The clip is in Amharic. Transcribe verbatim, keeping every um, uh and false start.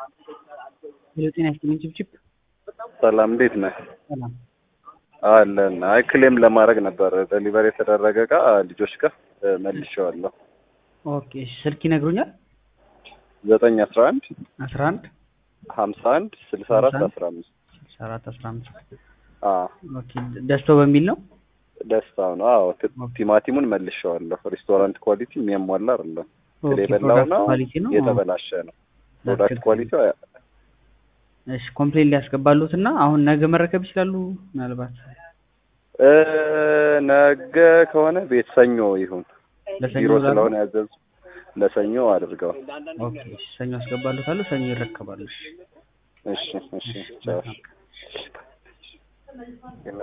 የጤና ይስጥልኝ ጭብጭብ ሰላም እንዴት ነህ? ሰላም አለን። አይ ክሌም ለማድረግ ነበር ዴሊቨሪ የተደረገ እቃ ልጆች ጋር መልሼዋለሁ። ኦኬ ስልክ ይነግሩኛል? ዘጠኝ አስራ አንድ አስራ አንድ ሀምሳ አንድ ስልሳ አራት አስራ አምስት ስልሳ አራት አስራ አምስት አዎ ኦኬ ደስታው በሚል ነው። ደስታው ነው። አዎ ቲማቲሙን መልሼዋለሁ። ሬስቶራንት ኳሊቲ የሚያሟላ አይደለም። ክሌ በላው ነው የተበላሸ ነው። ፕሮዳክት ኳሊቲ እሺ ኮምፕሌን ሊያስገባሉትና አሁን ነገ መረከብ ይችላሉ። ምናልባት እ ነገ ከሆነ ቤት ሰኞ ይሁን። ቢሮ ስለሆነ ያዘዙ ለሰኞ አድርገው። ኦኬ ሰኞ አስገባሉታለሁ። ሰኞ ይረከባሉ። እሺ እሺ ቻው።